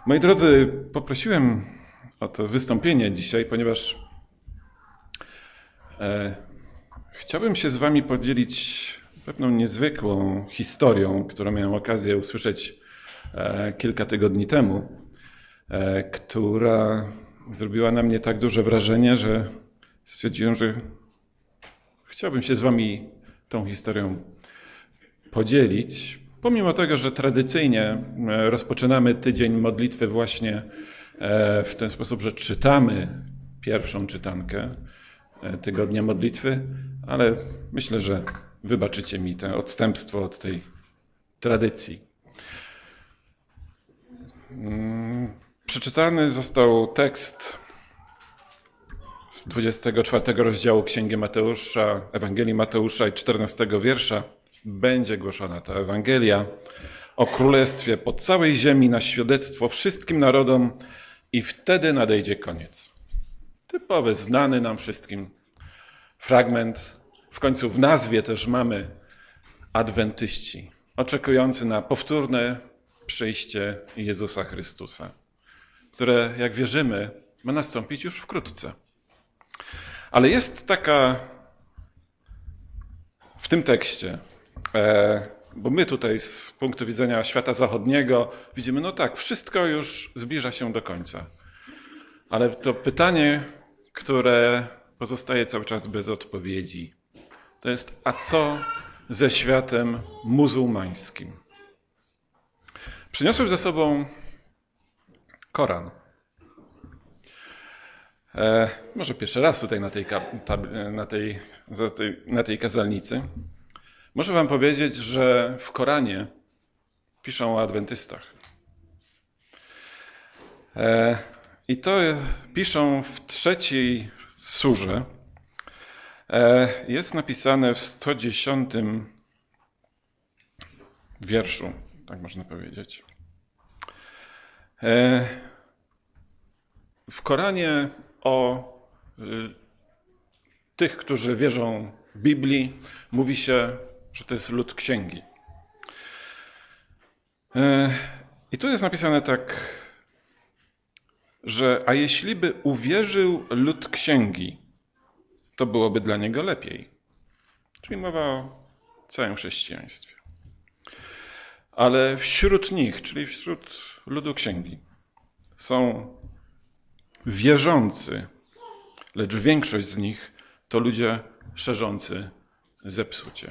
Moi drodzy, poprosiłem o to wystąpienie dzisiaj, ponieważ chciałbym się z wami podzielić pewną niezwykłą historią, którą miałem okazję usłyszeć kilka tygodni temu, która zrobiła na mnie tak duże wrażenie, że stwierdziłem, że chciałbym się z wami tą historią podzielić. Pomimo tego, że tradycyjnie rozpoczynamy tydzień modlitwy właśnie w ten sposób, że czytamy pierwszą czytankę tygodnia modlitwy, ale myślę, że wybaczycie mi to odstępstwo od tej tradycji. Przeczytany został tekst z 24 rozdziału Księgi Mateusza, Ewangelii Mateusza i 14 wiersza. Będzie głoszona ta Ewangelia o Królestwie po całej ziemi na świadectwo wszystkim narodom i wtedy nadejdzie koniec. Typowy, znany nam wszystkim fragment. W końcu w nazwie też mamy adwentyści, oczekujący na powtórne przyjście Jezusa Chrystusa, które, jak wierzymy, ma nastąpić już wkrótce. Ale jest taka w tym tekście, bo my tutaj z punktu widzenia świata zachodniego widzimy, no tak, wszystko już zbliża się do końca. Ale to pytanie, które pozostaje cały czas bez odpowiedzi, to jest, a co ze światem muzułmańskim? Przyniosłem ze sobą Koran. Może pierwszy raz tutaj na tej kazalnicy. Muszę wam powiedzieć, że w Koranie piszą o adwentystach. I to piszą w 3 surze. Jest napisane w 110 wierszu, tak można powiedzieć. W Koranie o tych, którzy wierzą Biblii, mówi się, że to jest lud księgi. I tu jest napisane tak, że a jeśli by uwierzył lud księgi, to byłoby dla niego lepiej. Czyli mowa o całym chrześcijaństwie. Ale wśród nich, czyli wśród ludu księgi, są wierzący, lecz większość z nich to ludzie szerzący zepsucie.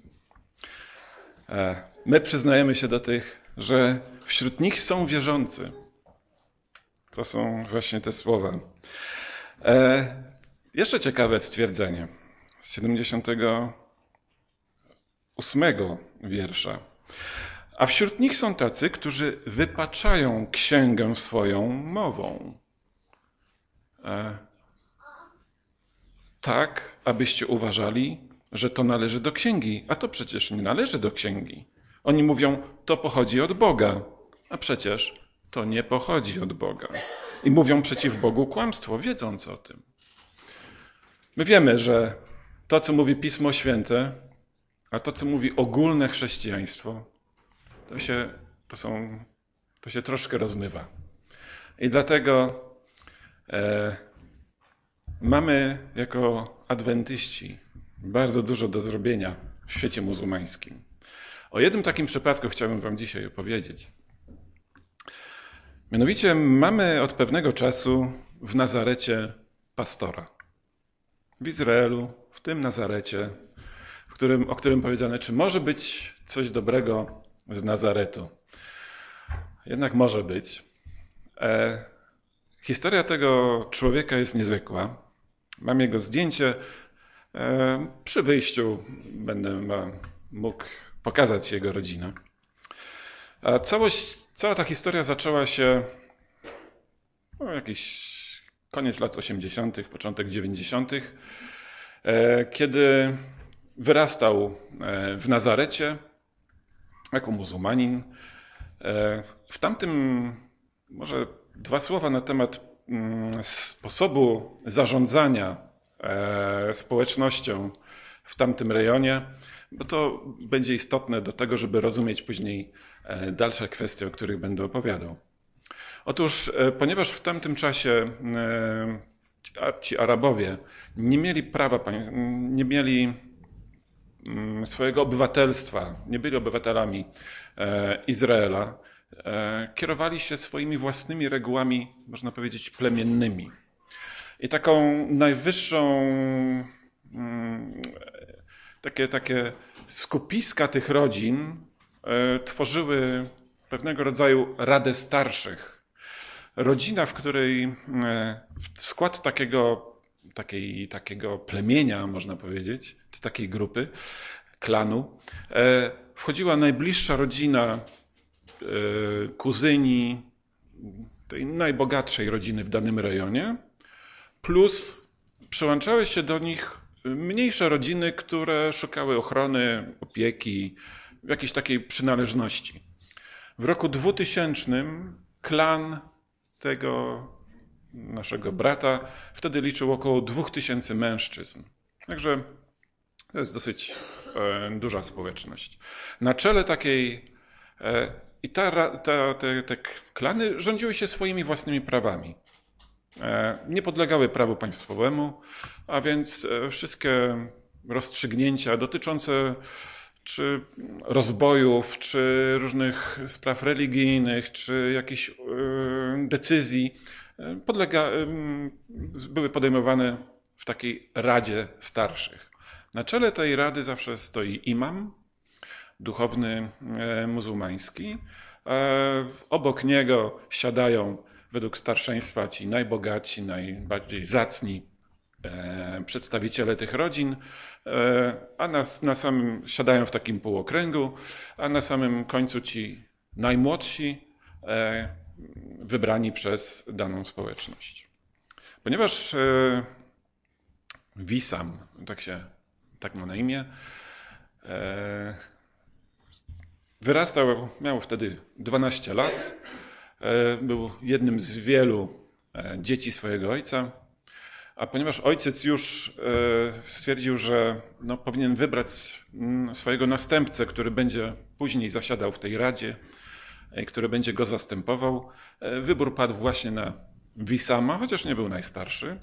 My przyznajemy się do tych, że wśród nich są wierzący. To są właśnie te słowa. Jeszcze ciekawe stwierdzenie z 78 wiersza. A wśród nich są tacy, którzy wypaczają księgę swoją mową. Tak, abyście uważali, że to należy do księgi, a to przecież nie należy do księgi. Oni mówią, to pochodzi od Boga, a przecież to nie pochodzi od Boga. I mówią przeciw Bogu kłamstwo, wiedząc o tym. My wiemy, że to, co mówi Pismo Święte, a to, co mówi ogólne chrześcijaństwo, to się troszkę rozmywa. I dlatego mamy jako adwentyści bardzo dużo do zrobienia w świecie muzułmańskim. O jednym takim przypadku chciałbym wam dzisiaj opowiedzieć. Mianowicie mamy od pewnego czasu w Nazarecie pastora. W Izraelu, w tym Nazarecie, o którym powiedziane, czy może być coś dobrego z Nazaretu. Jednak może być. Historia tego człowieka jest niezwykła. Mam jego zdjęcie. Przy wyjściu będę mógł pokazać jego rodzinę. Cała ta historia zaczęła się jakiś koniec lat 80., początek 90., kiedy wyrastał w Nazarecie jako muzułmanin. W tamtym, może 2 słowa na temat sposobu zarządzania społecznością w tamtym rejonie, bo to będzie istotne do tego, żeby rozumieć później dalsze kwestie, o których będę opowiadał. Otóż, ponieważ w tamtym czasie ci Arabowie nie mieli prawa, nie mieli swojego obywatelstwa, nie byli obywatelami Izraela, kierowali się swoimi własnymi regułami, można powiedzieć, plemiennymi. I taką najwyższą, takie skupiska tych rodzin tworzyły pewnego rodzaju Radę Starszych. Rodzina, w której w skład takiego plemienia, można powiedzieć, czy takiej grupy, klanu, wchodziła najbliższa rodzina, kuzyni tej najbogatszej rodziny w danym rejonie, plus przyłączały się do nich mniejsze rodziny, które szukały ochrony, opieki, jakiejś takiej przynależności. W roku 2000 klan tego naszego brata wtedy liczył około 2000 mężczyzn. Także to jest dosyć duża społeczność. Na czele takiej i te klany rządziły się swoimi własnymi prawami. Nie podlegały prawu państwowemu, a więc wszystkie rozstrzygnięcia dotyczące czy rozbojów, czy różnych spraw religijnych, czy jakichś decyzji były podejmowane w takiej Radzie Starszych. Na czele tej rady zawsze stoi imam, duchowny muzułmański. Obok niego siadają według starszeństwa ci najbogatsi, najbardziej zacni przedstawiciele tych rodzin, a siadają w takim półokręgu, a na samym końcu ci najmłodsi, wybrani przez daną społeczność. Ponieważ Wisam, tak ma na imię, wyrastał, miał wtedy 12 lat, był jednym z wielu dzieci swojego ojca, a ponieważ ojciec już stwierdził, że powinien wybrać swojego następcę, który będzie później zasiadał w tej radzie, który będzie go zastępował, wybór padł właśnie na Wisama, chociaż nie był najstarszy.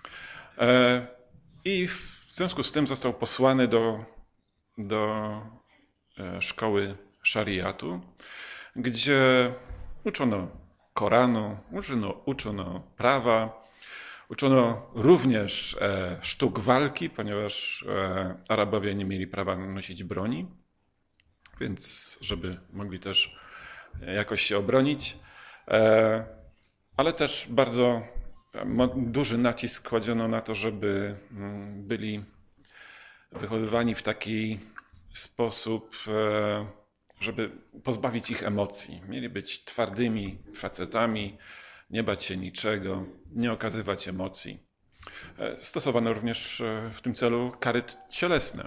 I w związku z tym został posłany do szkoły szariatu, gdzie uczono Koranu, uczono prawa, uczono również sztuk walki, ponieważ Arabowie nie mieli prawa nosić broni, więc żeby mogli też jakoś się obronić. Ale też bardzo duży nacisk kładziono na to, żeby byli wychowywani w taki sposób, żeby pozbawić ich emocji. Mieli być twardymi facetami, nie bać się niczego, nie okazywać emocji. Stosowano również w tym celu kary cielesne.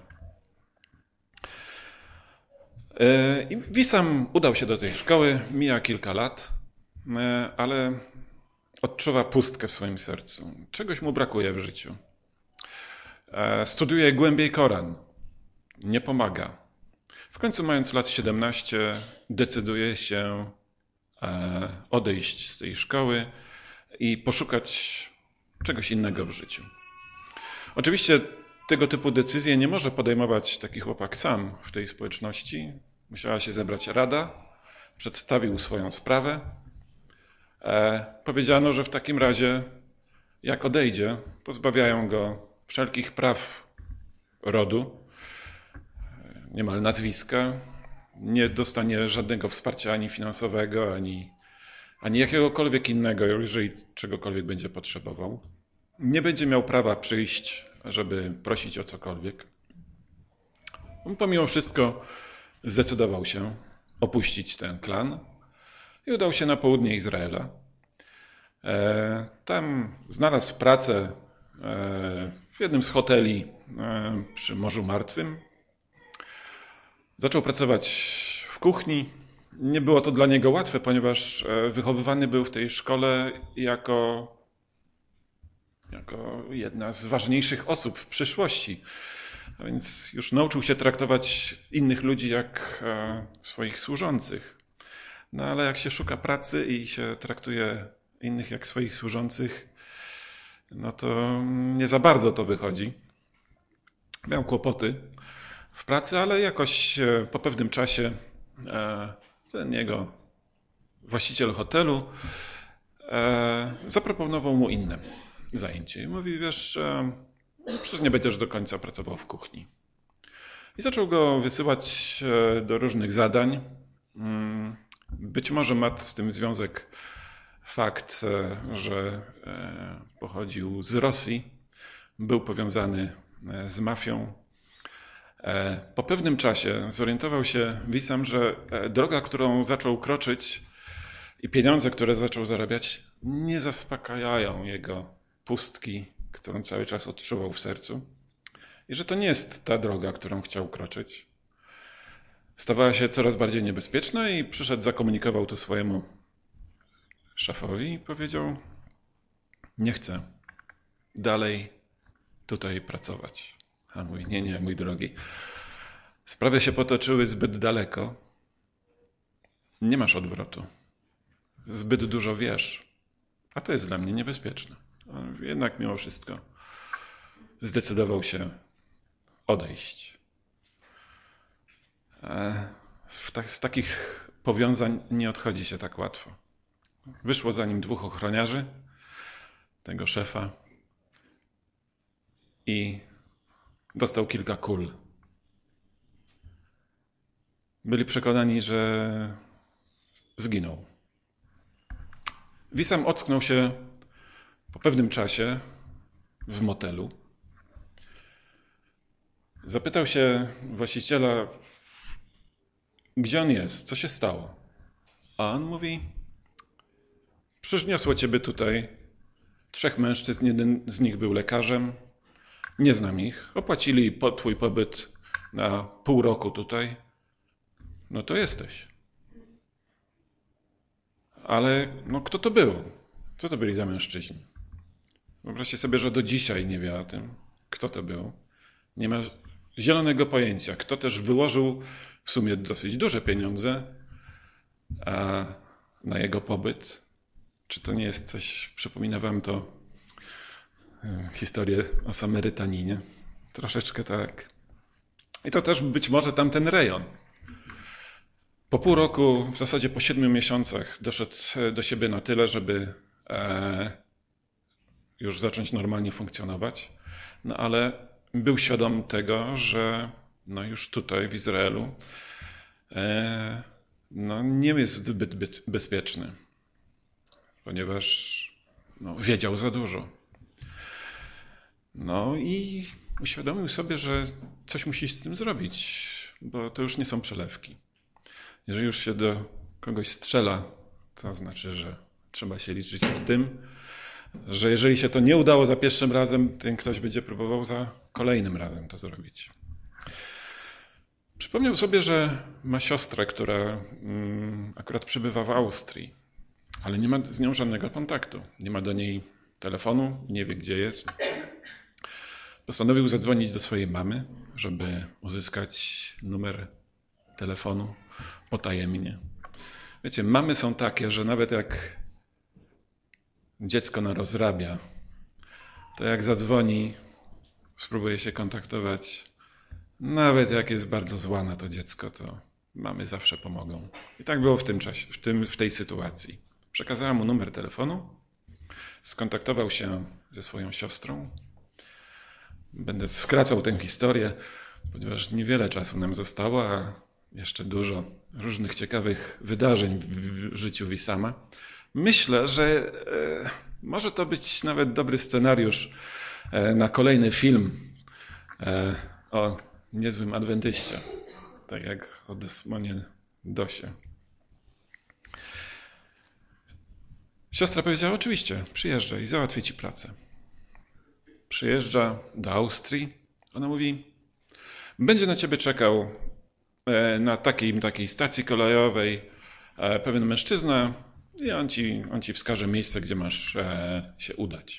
I Wisam udał się do tej szkoły, mija kilka lat, ale odczuwa pustkę w swoim sercu. Czegoś mu brakuje w życiu. Studiuje głębiej Koran. Nie pomaga. W końcu, mając lat 17, decyduje się odejść z tej szkoły i poszukać czegoś innego w życiu. Oczywiście tego typu decyzje nie może podejmować taki chłopak sam w tej społeczności. Musiała się zebrać rada, przedstawił swoją sprawę. Powiedziano, że w takim razie, jak odejdzie, pozbawiają go wszelkich praw rodu, niemal nazwiska, nie dostanie żadnego wsparcia ani finansowego, ani jakiegokolwiek innego, jeżeli czegokolwiek będzie potrzebował. Nie będzie miał prawa przyjść, żeby prosić o cokolwiek. On pomimo wszystko zdecydował się opuścić ten klan i udał się na południe Izraela. Tam znalazł pracę w jednym z hoteli przy Morzu Martwym. Zaczął pracować w kuchni. Nie było to dla niego łatwe, ponieważ wychowywany był w tej szkole jako jedna z ważniejszych osób w przyszłości. A więc już nauczył się traktować innych ludzi jak swoich służących. No ale jak się szuka pracy i się traktuje innych jak swoich służących, no to nie za bardzo to wychodzi. Miał kłopoty w pracy, ale jakoś po pewnym czasie ten jego właściciel hotelu zaproponował mu inne zajęcie. I mówi, wiesz, przecież nie będziesz do końca pracował w kuchni. I zaczął go wysyłać do różnych zadań. Być może ma z tym związek fakt, że pochodził z Rosji, był powiązany z mafią. Po pewnym czasie zorientował się Wissam, że droga, którą zaczął kroczyć i pieniądze, które zaczął zarabiać, nie zaspokajają jego pustki, którą cały czas odczuwał w sercu. I że to nie jest ta droga, którą chciał kroczyć. Stawała się coraz bardziej niebezpieczna i przyszedł, zakomunikował to swojemu szefowi i powiedział: nie chcę dalej tutaj pracować. A on mówi: nie, mój drogi. Sprawy się potoczyły zbyt daleko. Nie masz odwrotu. Zbyt dużo wiesz. A to jest dla mnie niebezpieczne. Jednak mimo wszystko zdecydował się odejść. Z takich powiązań nie odchodzi się tak łatwo. Wyszło za nim 2 ochroniarzy, tego szefa, i dostał kilka kul. Byli przekonani, że zginął. Wissam ocknął się po pewnym czasie w motelu. Zapytał się właściciela, gdzie on jest, co się stało. A on mówi: przyniosło ciebie tutaj 3 mężczyzn, jeden z nich był lekarzem, nie znam ich, opłacili twój pobyt na pół roku tutaj, no to jesteś. Ale no, kto to był? Co to byli za mężczyźni? Wyobraźcie sobie, że do dzisiaj nie wie o tym, kto to był. Nie ma zielonego pojęcia. Kto też wyłożył w sumie dosyć duże pieniądze na jego pobyt. Czy to nie jest coś, przypomina wam to historię o Samarytaninie? Troszeczkę tak. I to też być może tamten rejon. Po pół roku, w zasadzie po 7 miesiącach doszedł do siebie na tyle, żeby już zacząć normalnie funkcjonować. No ale był świadom tego, że no już tutaj w Izraelu no nie jest zbyt bezpieczny, ponieważ no, wiedział za dużo. No i uświadomił sobie, że coś musi z tym zrobić, bo to już nie są przelewki. Jeżeli już się do kogoś strzela, to znaczy, że trzeba się liczyć z tym, że jeżeli się to nie udało za pierwszym razem, ten ktoś będzie próbował za kolejnym razem to zrobić. Przypomniał sobie, że ma siostrę, która akurat przebywa w Austrii, ale nie ma z nią żadnego kontaktu. Nie ma do niej telefonu, nie wie, gdzie jest. Postanowił zadzwonić do swojej mamy, żeby uzyskać numer telefonu potajemnie. Wiecie, mamy są takie, że nawet jak dziecko narozrabia, to jak zadzwoni, spróbuje się kontaktować, nawet jak jest bardzo zła na to dziecko, to mamy zawsze pomogą. I tak było w tym czasie, w tej sytuacji. Przekazała mu numer telefonu, skontaktował się ze swoją siostrą. Będę skracał tę historię, ponieważ niewiele czasu nam zostało, a jeszcze dużo różnych ciekawych wydarzeń w życiu Wissama. Myślę, że może to być nawet dobry scenariusz na kolejny film o niezłym adwentyście, tak jak o Desmonie Dosie. Siostra powiedziała: oczywiście, przyjeżdżaj i załatwię ci pracę. Przyjeżdża do Austrii. Ona mówi: będzie na ciebie czekał na takiej stacji kolejowej pewien mężczyzna i on ci wskaże miejsce, gdzie masz się udać.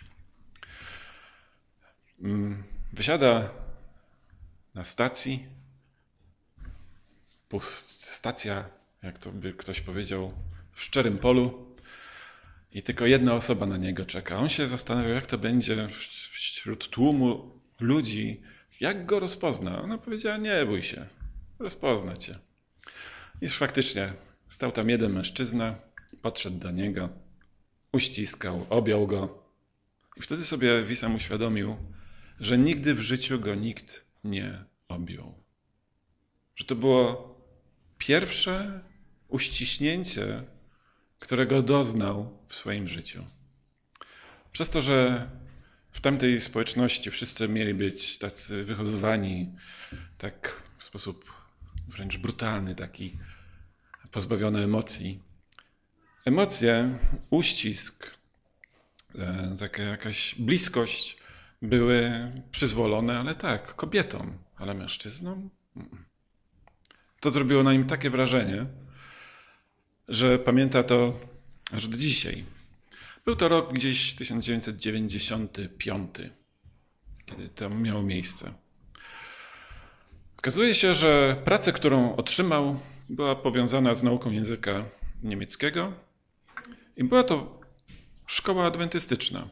Wysiada na stacji. Stacja jak to by ktoś powiedział, w szczerym polu i tylko jedna osoba na niego czeka. On się zastanawiał, jak to będzie wśród tłumu ludzi, jak go rozpozna. Ona powiedziała, nie bój się, rozpozna cię. I faktycznie stał tam jeden mężczyzna, podszedł do niego, uściskał, objął go. I wtedy sobie Wisam uświadomił, że nigdy w życiu go nikt nie objął. Że to było pierwsze uściśnięcie, którego doznał w swoim życiu. Przez to, że w tamtej społeczności wszyscy mieli być tacy wychowywani tak w sposób wręcz brutalny, taki pozbawiony emocji. Emocje, uścisk, taka jakaś bliskość były przyzwolone, ale tak, kobietom, ale mężczyznom? To zrobiło na nim takie wrażenie, że pamięta to aż do dzisiaj. Był to rok gdzieś 1995, kiedy to miało miejsce. Okazuje się, że pracę, którą otrzymał, była powiązana z nauką języka niemieckiego i była to szkoła adwentystyczna.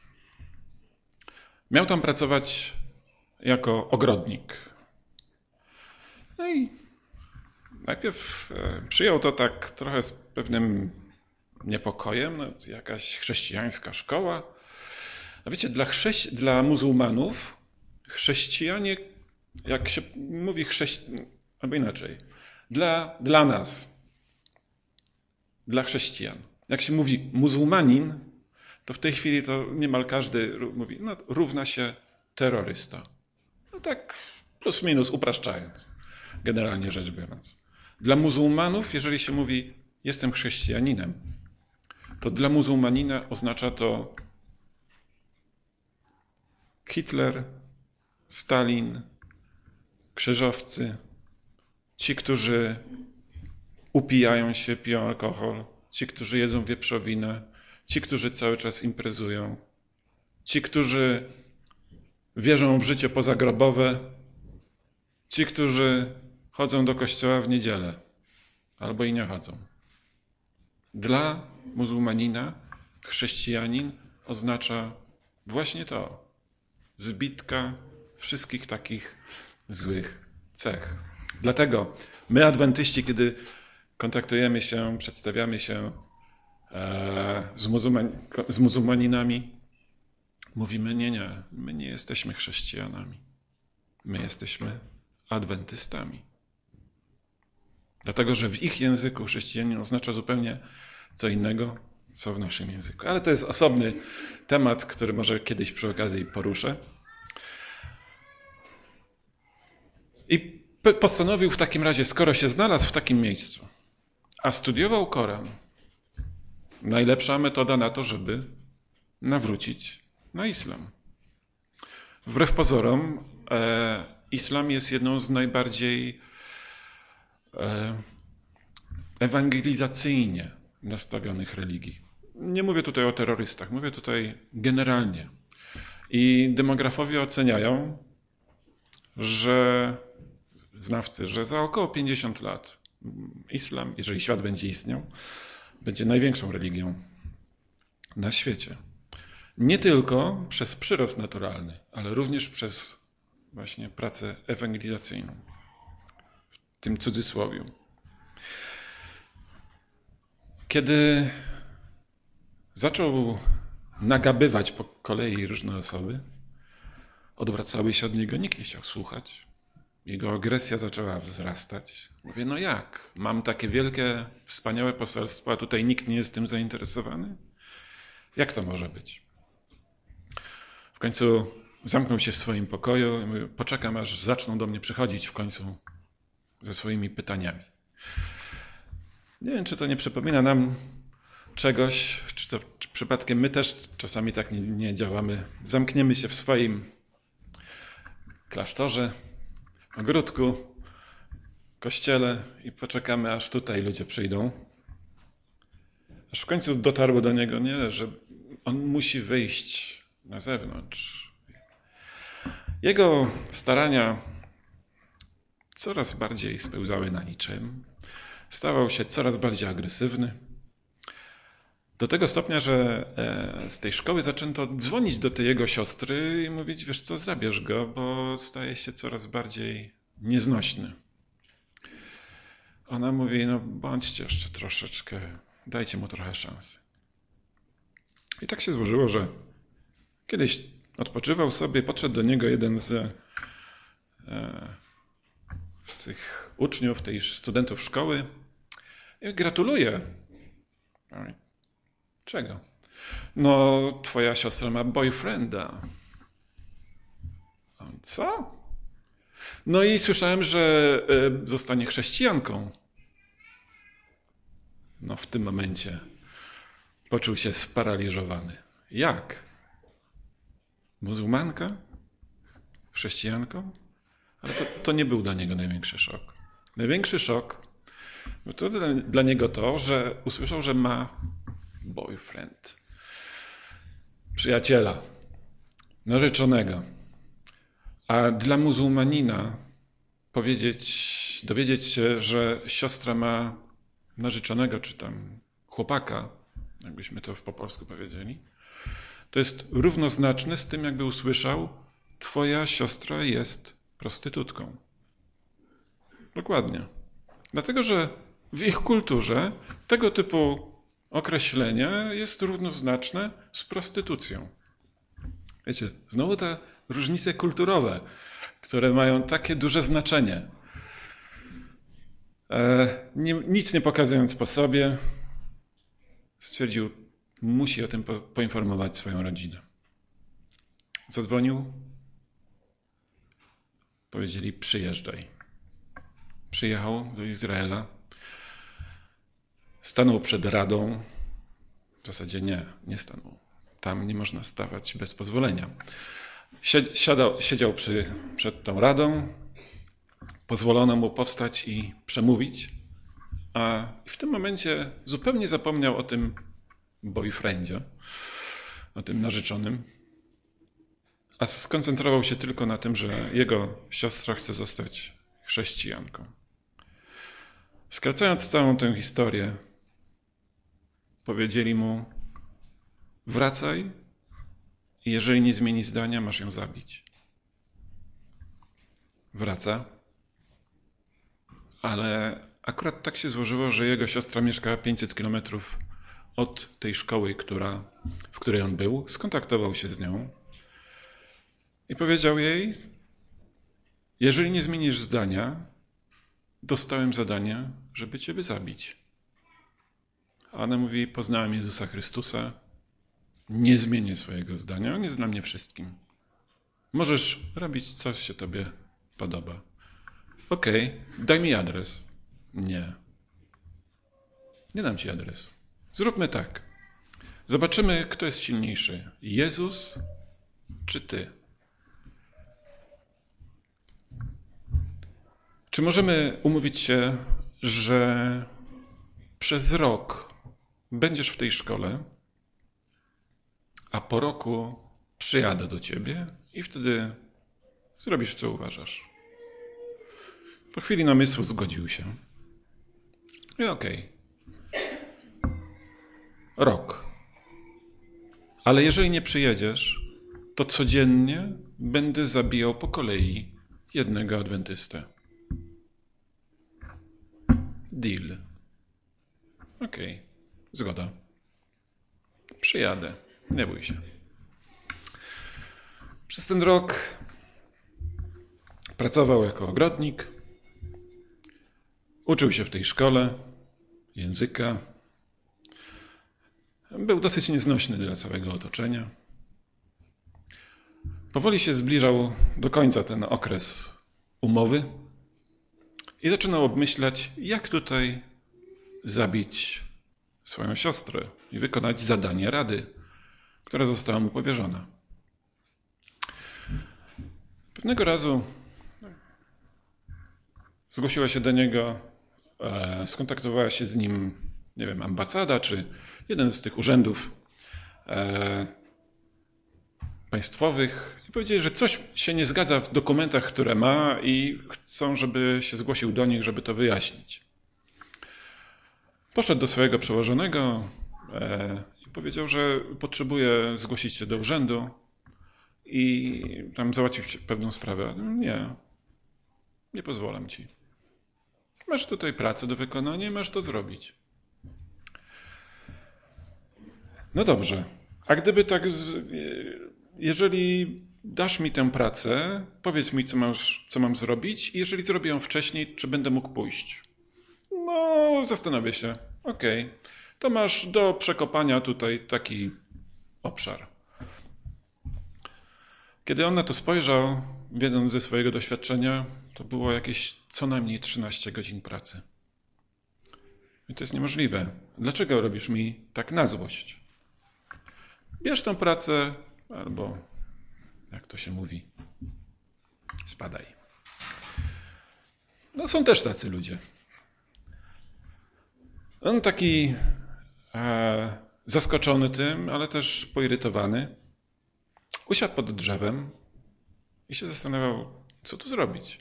Miał tam pracować jako ogrodnik. No i najpierw przyjął to tak trochę z pewnym niepokojem, no, jakaś chrześcijańska szkoła. A wiecie, dla muzułmanów chrześcijanie, jak się mówi albo inaczej, dla nas, dla chrześcijan, jak się mówi muzułmanin, to w tej chwili to niemal każdy mówi, no równa się terrorysta. No tak plus minus upraszczając, generalnie rzecz biorąc. Dla muzułmanów, jeżeli się mówi jestem chrześcijaninem, to dla muzułmanina oznacza to Hitler, Stalin, krzyżowcy, ci, którzy upijają się, piją alkohol, ci, którzy jedzą wieprzowinę, ci, którzy cały czas imprezują, ci, którzy wierzą w życie pozagrobowe, ci, którzy chodzą do kościoła w niedzielę albo i nie chodzą. Dla muzułmanina chrześcijanin oznacza właśnie to. Zbitka wszystkich takich złych cech. Dlatego my, adwentyści, kiedy kontaktujemy się, przedstawiamy się z muzułmaninami, mówimy nie, my nie jesteśmy chrześcijanami. My jesteśmy adwentystami. Dlatego, że w ich języku chrześcijanin oznacza zupełnie co innego, co w naszym języku. Ale to jest osobny temat, który może kiedyś przy okazji poruszę. I postanowił w takim razie, skoro się znalazł w takim miejscu, a studiował Koran, najlepsza metoda na to, żeby nawrócić na islam. Wbrew pozorom, islam jest jedną z najbardziej ewangelizacyjnie nastawionych religii. Nie mówię tutaj o terrorystach, mówię tutaj generalnie. I demografowie oceniają, że znawcy, że za około 50 lat islam, jeżeli świat będzie istniał, będzie największą religią na świecie. Nie tylko przez przyrost naturalny, ale również przez właśnie pracę ewangelizacyjną. W tym cudzysłowiu. Kiedy zaczął nagabywać po kolei różne osoby, odwracały się od niego, nikt nie chciał słuchać. Jego agresja zaczęła wzrastać. Mówię, no jak? Mam takie wielkie, wspaniałe poselstwo, a tutaj nikt nie jest tym zainteresowany? Jak to może być? W końcu zamknął się w swoim pokoju i mówił, poczekam, aż zaczną do mnie przychodzić w końcu ze swoimi pytaniami. Nie wiem, czy to nie przypomina nam czegoś, czy przypadkiem my też czasami tak nie działamy. Zamkniemy się w swoim klasztorze, ogródku, kościele i poczekamy, aż tutaj ludzie przyjdą. Aż w końcu dotarło do niego, nie, że on musi wyjść na zewnątrz. Jego starania coraz bardziej spełzały na niczym. Stawał się coraz bardziej agresywny. Do tego stopnia, że z tej szkoły zaczęto dzwonić do tej jego siostry i mówić, wiesz co, zabierz go, bo staje się coraz bardziej nieznośny. Ona mówi, no bądźcie jeszcze troszeczkę, dajcie mu trochę szansy. I tak się złożyło, że kiedyś odpoczywał sobie, podszedł do niego jeden z tych uczniów, tych studentów szkoły i gratuluję. Czego? No, twoja siostra ma boyfrienda. Co? No i słyszałem, że zostanie chrześcijanką. No w tym momencie poczuł się sparaliżowany. Jak? Muzułmanka? Chrześcijanką? Ale to nie był dla niego największy szok. Największy szok był to dla niego to, że usłyszał, że ma boyfriend. Przyjaciela. Narzeczonego. A dla muzułmanina dowiedzieć się, że siostra ma narzeczonego, czy tam chłopaka, jakbyśmy to po polsku powiedzieli, to jest równoznaczne z tym, jakby usłyszał, twoja siostra jest prostytutką. Dokładnie. Dlatego, że w ich kulturze tego typu określenie jest równoznaczne z prostytucją. Wiecie, znowu te różnice kulturowe, które mają takie duże znaczenie. Nic nie pokazując po sobie, stwierdził, musi o tym poinformować swoją rodzinę. Zadzwonił, powiedzieli, przyjeżdżaj. Przyjechał do Izraela, stanął przed radą, w zasadzie nie stanął. Tam nie można stawać bez pozwolenia. Siedział przed tą radą, pozwolono mu powstać i przemówić, a w tym momencie zupełnie zapomniał o tym boyfriendzie, o tym narzeczonym, a skoncentrował się tylko na tym, że jego siostra chce zostać chrześcijanką. Skracając całą tę historię, powiedzieli mu, wracaj i jeżeli nie zmieni zdania, masz ją zabić. Wraca, ale akurat tak się złożyło, że jego siostra mieszkała 500 kilometrów od tej szkoły, w której on był. Skontaktował się z nią i powiedział jej, jeżeli nie zmienisz zdania, dostałem zadanie, żeby ciebie zabić. A ona mówi, poznałem Jezusa Chrystusa, nie zmienię swojego zdania, on jest dla mnie wszystkim. Możesz robić, co się tobie podoba. Okej, daj mi adres. Nie. Nie dam ci adresu. Zróbmy tak. Zobaczymy, kto jest silniejszy. Jezus czy ty? Czy możemy umówić się, że przez rok będziesz w tej szkole, a po roku przyjadę do ciebie i wtedy zrobisz, co uważasz? Po chwili namysłu zgodził się. I okej. Rok. Ale jeżeli nie przyjedziesz, to codziennie będę zabijał po kolei jednego adwentystę. Deal. Okej. Zgoda. Przyjadę. Nie bój się. Przez ten rok pracował jako ogrodnik. Uczył się w tej szkole języka. Był dosyć nieznośny dla całego otoczenia. Powoli się zbliżał do końca ten okres umowy i zaczynał obmyślać, jak tutaj zabić swoją siostrę i wykonać zadanie rady, która została mu powierzona. Pewnego razu zgłosiła się do niego, skontaktowała się z nim, nie wiem, ambasada czy jeden z tych urzędów państwowych i powiedzieli, że coś się nie zgadza w dokumentach, które ma i chcą, żeby się zgłosił do nich, żeby to wyjaśnić. Poszedł do swojego przełożonego i powiedział, że potrzebuje zgłosić się do urzędu i tam załatwić pewną sprawę. Nie pozwalam ci. Masz tutaj pracę do wykonania i masz to zrobić. No dobrze, a gdyby tak, jeżeli dasz mi tę pracę, powiedz mi, co mam zrobić i jeżeli zrobię ją wcześniej, czy będę mógł pójść? No, zastanowię się. Okej, to masz do przekopania tutaj taki obszar. Kiedy on na to spojrzał, wiedząc ze swojego doświadczenia, to było jakieś co najmniej 13 godzin pracy. I to jest niemożliwe. Dlaczego robisz mi tak na złość? Bierz tę pracę, albo, jak to się mówi, spadaj. No są też tacy ludzie. On taki zaskoczony tym, ale też poirytowany, usiadł pod drzewem i się zastanawiał, co tu zrobić.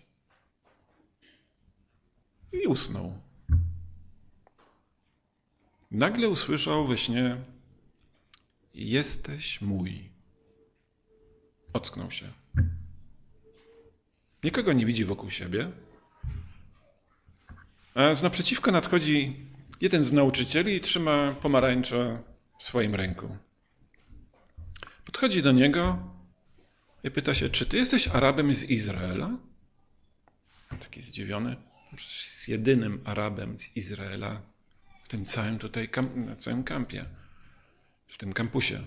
I usnął. Nagle usłyszał we śnie: jesteś mój. Ocknął się. Nikogo nie widzi wokół siebie. A z naprzeciwka nadchodzi jeden z nauczycieli i trzyma pomarańcze w swoim ręku. Podchodzi do niego i pyta się: czy ty jesteś Arabem z Izraela? Taki zdziwiony. Przecież jest jedynym Arabem z Izraela w tym całym tutaj, na całym kampie, w tym kampusie.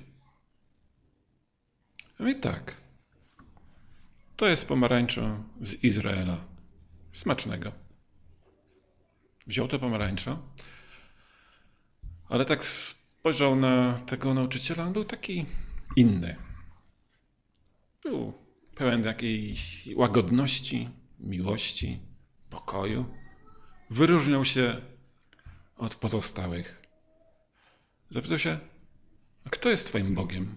No i tak. To jest pomarańczo z Izraela. Smacznego. Wziął to pomarańczo, ale tak spojrzał na tego nauczyciela, on był taki inny. Był pełen jakiejś łagodności, miłości, pokoju. Wyróżniał się od pozostałych. Zapytał się: a kto jest twoim Bogiem?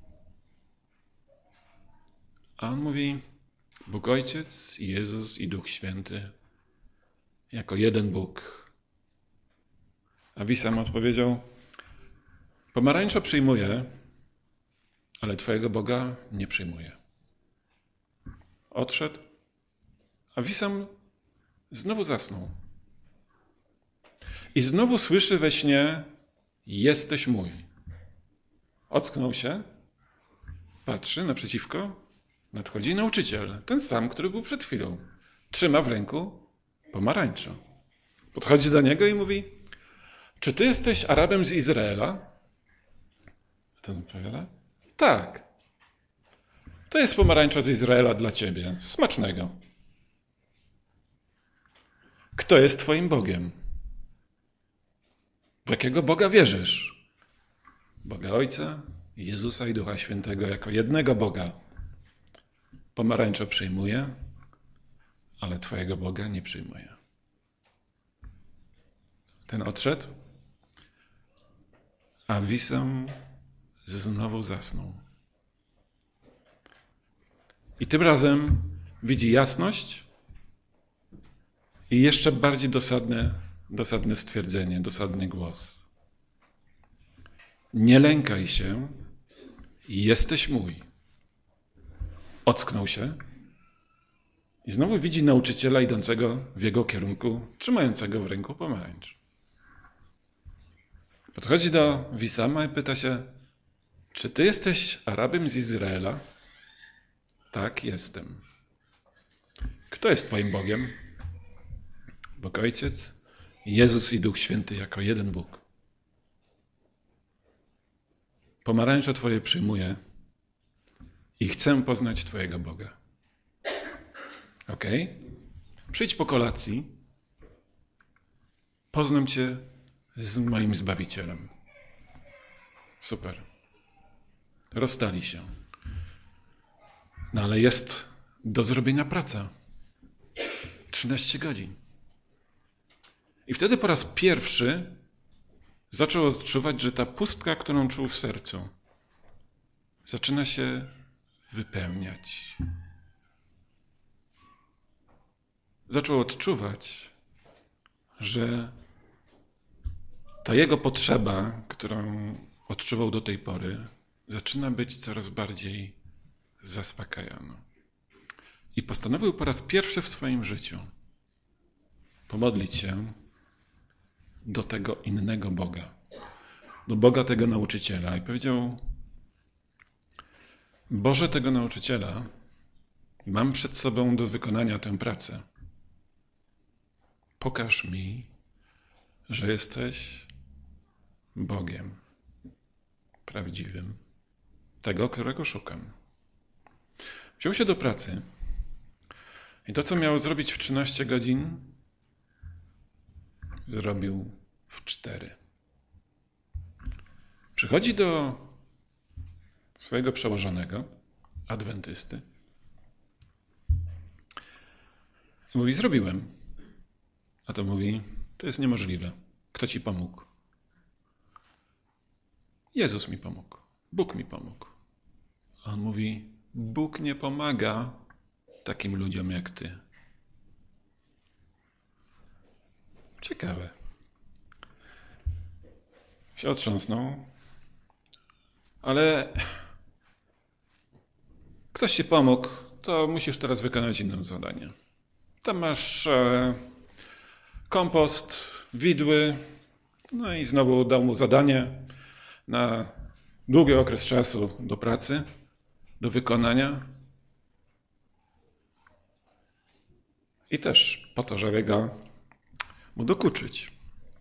A on mówi: Bóg Ojciec, Jezus i Duch Święty, jako jeden Bóg. A Wisam odpowiedział: pomarańczo przyjmuję, ale twojego Boga nie przyjmuję. Odszedł, a Wisam znowu zasnął. I znowu słyszy we śnie: jesteś mój. Ocknął się, patrzy naprzeciwko, nadchodzi nauczyciel, ten sam, który był przed chwilą. Trzyma w ręku pomarańczę. Podchodzi do niego i mówi: czy ty jesteś Arabem z Izraela? A ten odpowiada: tak. To jest pomarańcza z Izraela dla ciebie. Smacznego. Kto jest twoim Bogiem? W jakiego Boga wierzysz? Boga Ojca, Jezusa i Ducha Świętego jako jednego Boga. Pomarańczo przyjmuję, ale twojego Boga nie przyjmuję. Ten odszedł, a Wisam znowu zasnął. I tym razem widzi jasność i jeszcze bardziej dosadne stwierdzenie, dosadny głos. Nie lękaj się, jesteś mój. Ocknął się i znowu widzi nauczyciela idącego w jego kierunku, trzymającego w ręku pomarańcz. Podchodzi do Wisama i pyta się: czy ty jesteś Arabem z Izraela? Tak, jestem. Kto jest twoim Bogiem? Bóg Ojciec, Jezus i Duch Święty jako jeden Bóg. Pomarańcze twoje przyjmuję i chcę poznać twojego Boga. Okej? Przyjdź po kolacji, poznam cię z moim Zbawicielem. Super. Rozstali się. No ale jest do zrobienia praca. 13 godzin. I wtedy po raz pierwszy zaczął odczuwać, że ta pustka, którą czuł w sercu, zaczyna się wypełniać. Zaczął odczuwać, że ta jego potrzeba, którą odczuwał do tej pory, zaczyna być coraz bardziej zaspokajana. I postanowił po raz pierwszy w swoim życiu pomodlić się do tego innego Boga, do Boga tego nauczyciela. I powiedział: Boże tego nauczyciela, mam przed sobą do wykonania tę pracę. Pokaż mi, że jesteś Bogiem prawdziwym, tego, którego szukam. Wziął się do pracy i to, co miał zrobić w 13 godzin, zrobił w 4. Przychodzi do swojego przełożonego, adwentysty, i mówi: zrobiłem. A to mówi: to jest niemożliwe. Kto ci pomógł? Jezus mi pomógł. Bóg mi pomógł. A on mówi: Bóg nie pomaga takim ludziom jak ty. Ciekawe. Się otrząsnął, ale ktoś ci pomógł, to musisz teraz wykonać inne zadanie. Tam masz kompost, widły, no i znowu dał mu zadanie na długi okres czasu do pracy, do wykonania. I też po to, żeby go mu dokuczyć.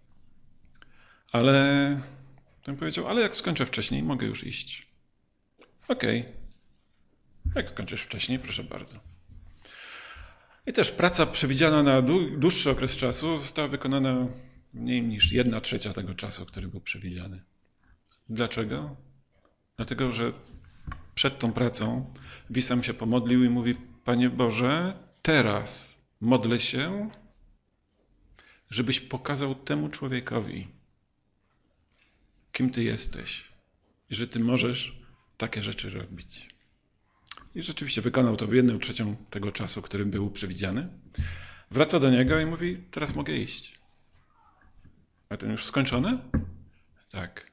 Ale ten powiedział: ale jak skończę wcześniej, mogę już iść. Okej. Jak skończysz wcześniej, proszę bardzo. I też praca przewidziana na dłuższy okres czasu została wykonana mniej niż 1/3 tego czasu, który był przewidziany. Dlaczego? Dlatego, że przed tą pracą Wisam się pomodlił i mówi: Panie Boże, teraz modlę się, żebyś pokazał temu człowiekowi, kim Ty jesteś i że Ty możesz takie rzeczy robić. I rzeczywiście wykonał to w 1/3 tego czasu, który był przewidziany. Wraca do niego i mówi: teraz mogę iść. A ten już skończone? Tak.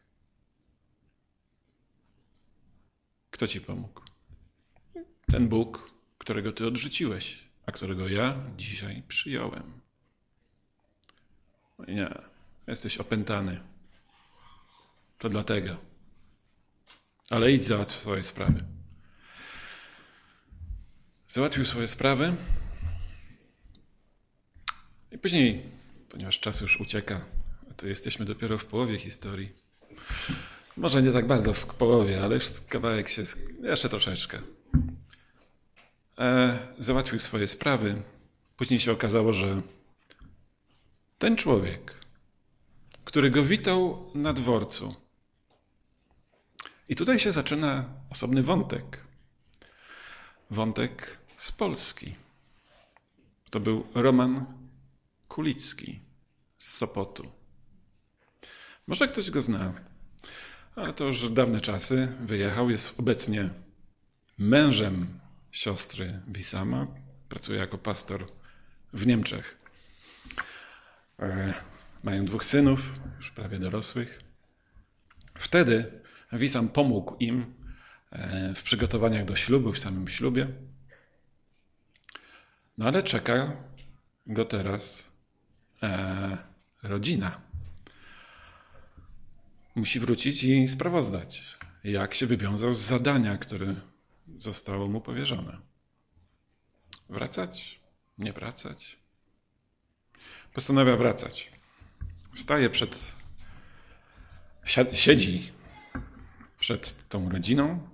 Kto ci pomógł? Ten Bóg, którego ty odrzuciłeś, a którego ja dzisiaj przyjąłem. Nie, jesteś opętany. To dlatego. Ale idź załatw swoje sprawy. Załatwił swoje sprawy i później, ponieważ czas już ucieka, a tu jesteśmy dopiero w połowie historii, może nie tak bardzo w połowie, ale już kawałek się, jeszcze troszeczkę. Załatwił swoje sprawy. Później się okazało, że ten człowiek, który go witał na dworcu, i tutaj się zaczyna osobny wątek. Wątek z Polski. To był Roman Kulicki z Sopotu. Może ktoś go zna, ale to już dawne czasy. Wyjechał, jest obecnie mężem siostry Wisama. Pracuje jako pastor w Niemczech. Mają 2 synów, już prawie dorosłych. Wtedy Wisam pomógł im w przygotowaniach do ślubu, w samym ślubie. No ale czeka go teraz rodzina. Musi wrócić i sprawozdać, jak się wywiązał z zadania, które zostało mu powierzone. Wracać? Nie wracać? Postanawia wracać. Staje siedzi przed tą rodziną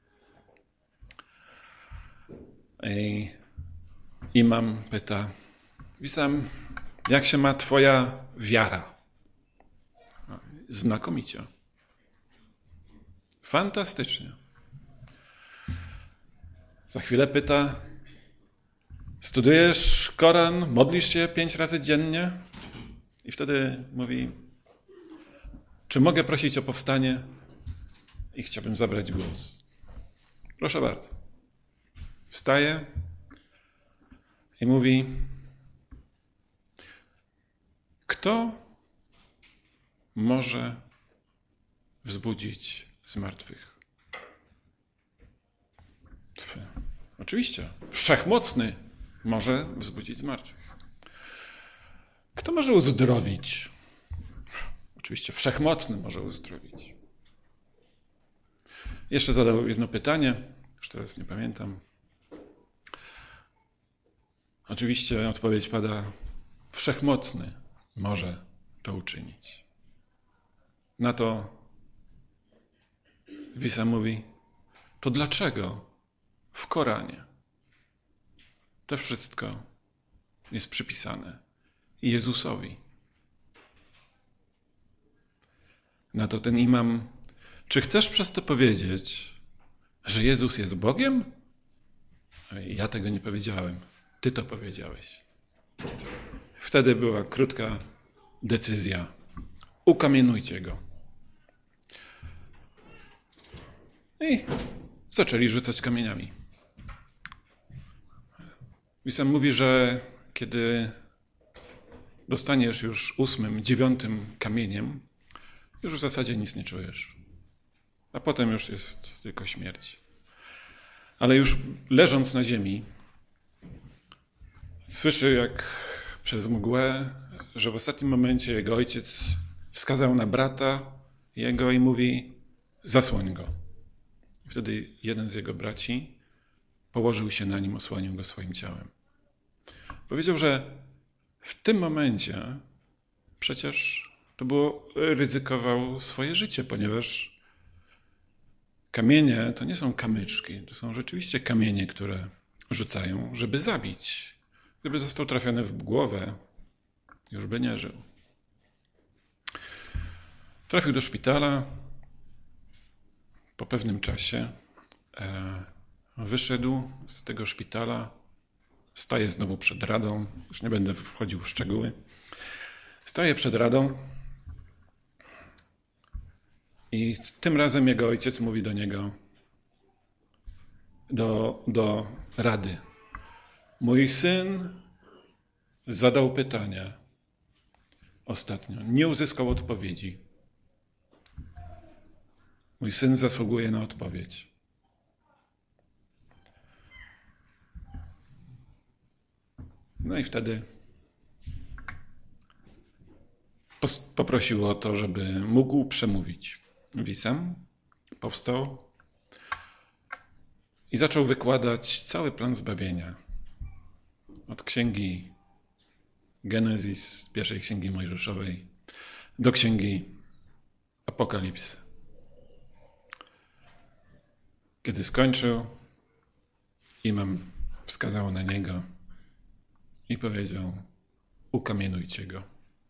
i imam pyta: Wisam, jak się ma twoja wiara? Znakomicie. Fantastycznie. Za chwilę pyta: studujesz Koran, modlisz się 5 razy dziennie? I wtedy mówi: czy mogę prosić o powstanie i chciałbym zabrać głos? Proszę bardzo. Wstaje i mówi: kto może wzbudzić z martwych. Oczywiście, wszechmocny może wzbudzić z martwych. Kto może uzdrowić? Oczywiście wszechmocny może uzdrowić. Jeszcze zadał jedno pytanie, już teraz nie pamiętam. Oczywiście odpowiedź pada: wszechmocny może to uczynić. Na to Wisa mówi: to dlaczego w Koranie to wszystko jest przypisane Jezusowi? Na to ten imam: czy chcesz przez to powiedzieć, że Jezus jest Bogiem? Ja tego nie powiedziałem. Ty to powiedziałeś. Wtedy była krótka decyzja: ukamienujcie go. I zaczęli rzucać kamieniami. Wisam mówi, że kiedy dostaniesz już 8., 9. kamieniem, już w zasadzie nic nie czujesz. A potem już jest tylko śmierć. Ale już leżąc na ziemi, słyszy jak przez mgłę, że w ostatnim momencie jego ojciec wskazał na brata jego i mówi: zasłoń go. Wtedy jeden z jego braci położył się na nim, osłonił go swoim ciałem. Powiedział, że w tym momencie przecież to było, ryzykował swoje życie, ponieważ kamienie to nie są kamyczki, to są rzeczywiście kamienie, które rzucają, żeby zabić. Gdyby został trafiony w głowę, już by nie żył. Trafił do szpitala. Po pewnym czasie wyszedł z tego szpitala, staje znowu przed radą, już nie będę wchodził w szczegóły. Staje przed radą i tym razem jego ojciec mówi do niego, do rady: mój syn zadał pytania ostatnio, nie uzyskał odpowiedzi. Mój syn zasługuje na odpowiedź. No i wtedy poprosił o to, żeby mógł przemówić. Wisam powstał i zaczął wykładać cały plan zbawienia. Od księgi Genezis, pierwszej księgi Mojżeszowej, do księgi Apokalipsy. Kiedy skończył, imam wskazał na niego i powiedział: ukamienujcie go.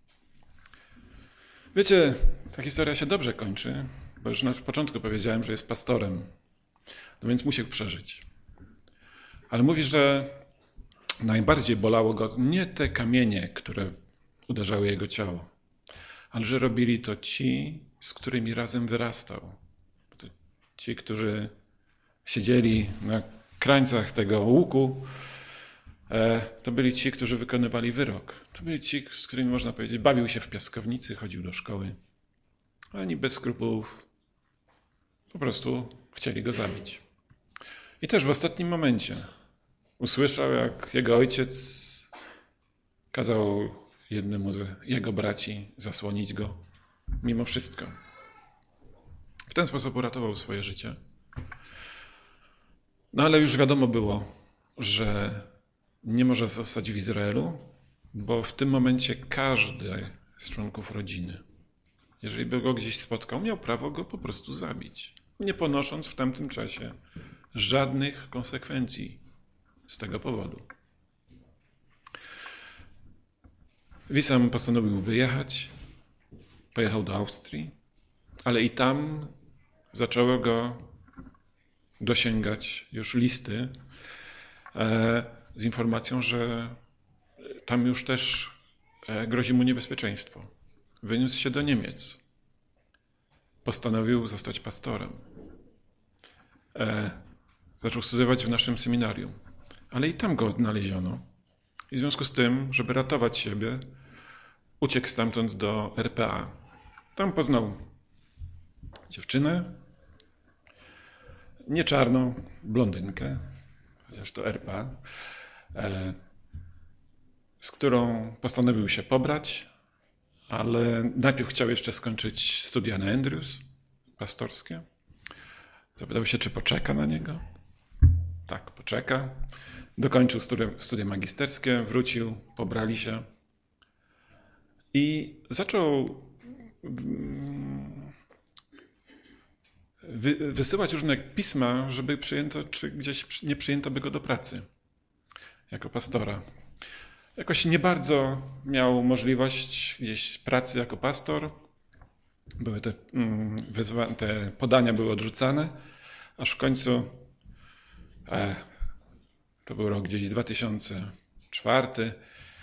Wiecie, ta historia się dobrze kończy, bo już na początku powiedziałem, że jest pastorem, no więc musiał przeżyć. Ale mówi, że najbardziej bolało go nie te kamienie, które uderzały jego ciało, ale że robili to ci, z którymi razem wyrastał. Ci, którzy siedzieli na krańcach tego łuku, to byli ci, którzy wykonywali wyrok. To byli ci, z którymi, można powiedzieć, bawił się w piaskownicy, chodził do szkoły. Oni bez skrupułów po prostu chcieli go zabić. I też w ostatnim momencie usłyszał, jak jego ojciec kazał jednemu z jego braci zasłonić go mimo wszystko. W ten sposób uratował swoje życie. No ale już wiadomo było, że nie może zostać w Izraelu, bo w tym momencie każdy z członków rodziny, jeżeli by go gdzieś spotkał, miał prawo go po prostu zabić, nie ponosząc w tamtym czasie żadnych konsekwencji z tego powodu. Wisam postanowił wyjechać, pojechał do Austrii, ale i tam zaczęło go dosięgać już listy z informacją, że tam już też grozi mu niebezpieczeństwo. Wyniósł się do Niemiec. Postanowił zostać pastorem. Zaczął studiować w naszym seminarium, ale i tam go odnaleziono. I w związku z tym, żeby ratować siebie, uciekł stamtąd do RPA. Tam poznał dziewczynę, nie czarną, blondynkę, chociaż to RPA, z którą postanowił się pobrać, ale najpierw chciał jeszcze skończyć studia na Andrews, pastorskie. Zapytał się, czy poczeka na niego. Tak, poczeka. Dokończył studia magisterskie, wrócił, pobrali się i zaczął wysyłać różne pisma, żeby przyjęto, czy gdzieś nie przyjęto by go do pracy jako pastora. Jakoś nie bardzo miał możliwość gdzieś pracy jako pastor. Były te podania były odrzucane, aż w końcu to był rok gdzieś 2014,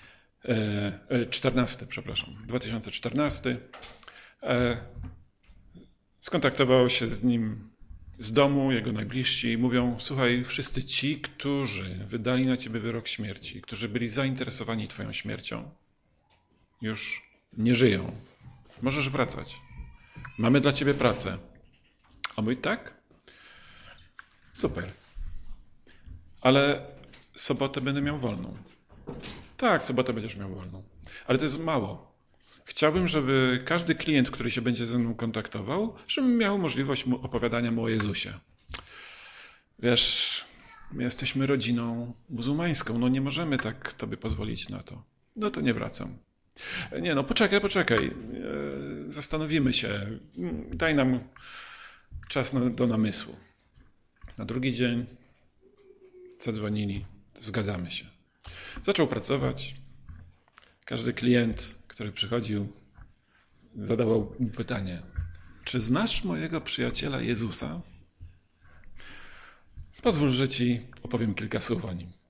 skontaktowało się z nim z domu jego najbliżsi i mówią: słuchaj, wszyscy ci, którzy wydali na ciebie wyrok śmierci, którzy byli zainteresowani twoją śmiercią, już nie żyją. Możesz wracać. Mamy dla ciebie pracę. A mówi: tak? Super. Ale sobotę będę miał wolną. Tak, sobotę będziesz miał wolną. Ale to jest mało. Chciałbym, żeby każdy klient, który się będzie ze mną kontaktował, żeby miał możliwość opowiadania mu o Jezusie. Wiesz, my jesteśmy rodziną muzułmańską, no nie możemy tak tobie pozwolić na to. No to nie wracam. Nie, no poczekaj. Zastanowimy się. Daj nam czas do namysłu. Na drugi dzień zadzwonili, zgadzamy się. Zaczął pracować. Każdy klient, który przychodził, zadawał mu pytanie: czy znasz mojego przyjaciela Jezusa? Pozwól, że ci opowiem kilka słów o nim.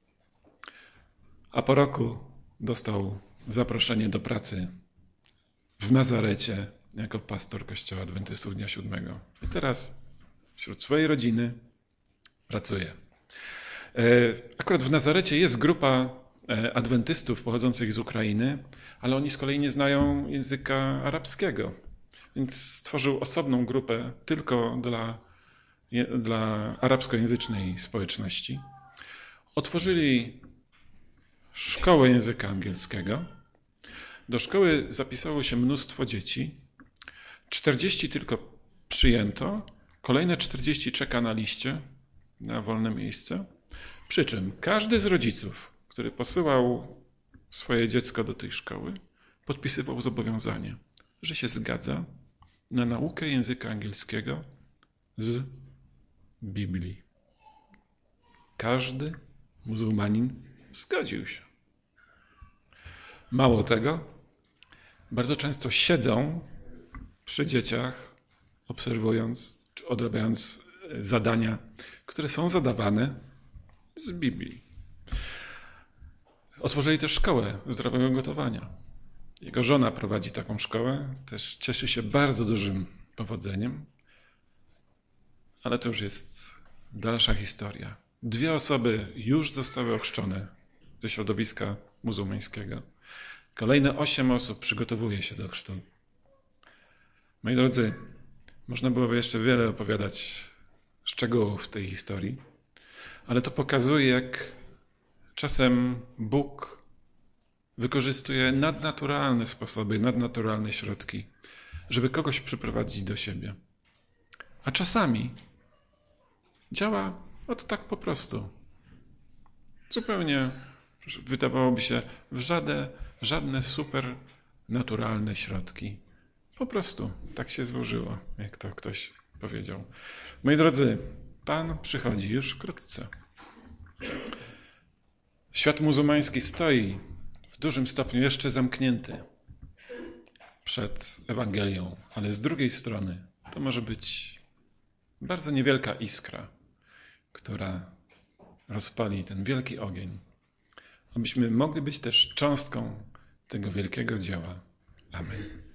A po roku dostał zaproszenie do pracy w Nazarecie jako pastor Kościoła Adwentystów Dnia Siódmego. I teraz wśród swojej rodziny pracuje. Akurat w Nazarecie jest grupa adwentystów pochodzących z Ukrainy, ale oni z kolei nie znają języka arabskiego. Więc stworzył osobną grupę tylko dla arabskojęzycznej społeczności. Otworzyli szkołę języka angielskiego. Do szkoły zapisało się mnóstwo dzieci. 40 tylko przyjęto. Kolejne 40 czeka na liście, na wolne miejsce. Przy czym każdy z rodziców, który posyłał swoje dziecko do tej szkoły, podpisywał zobowiązanie, że się zgadza na naukę języka angielskiego z Biblii. Każdy muzułmanin zgodził się. Mało tego, bardzo często siedzą przy dzieciach, obserwując czy odrabiając zadania, które są zadawane z Biblii. Otworzyli też szkołę zdrowego gotowania. Jego żona prowadzi taką szkołę, też cieszy się bardzo dużym powodzeniem, ale to już jest dalsza historia. 2 osoby już zostały ochrzczone ze środowiska muzułmańskiego. Kolejne 8 osób przygotowuje się do chrztu. Moi drodzy, można byłoby jeszcze wiele opowiadać szczegółów tej historii, ale to pokazuje, jak czasem Bóg wykorzystuje nadnaturalne sposoby, nadnaturalne środki, żeby kogoś przyprowadzić do siebie. A czasami działa tak po prostu. Zupełnie, wydawałoby się, żadne super naturalne środki. Po prostu tak się złożyło, jak to ktoś powiedział. Moi drodzy, Pan przychodzi już wkrótce. Świat muzułmański stoi w dużym stopniu jeszcze zamknięty przed Ewangelią, ale z drugiej strony to może być bardzo niewielka iskra, która rozpali ten wielki ogień, abyśmy mogli być też cząstką tego wielkiego dzieła. Amen.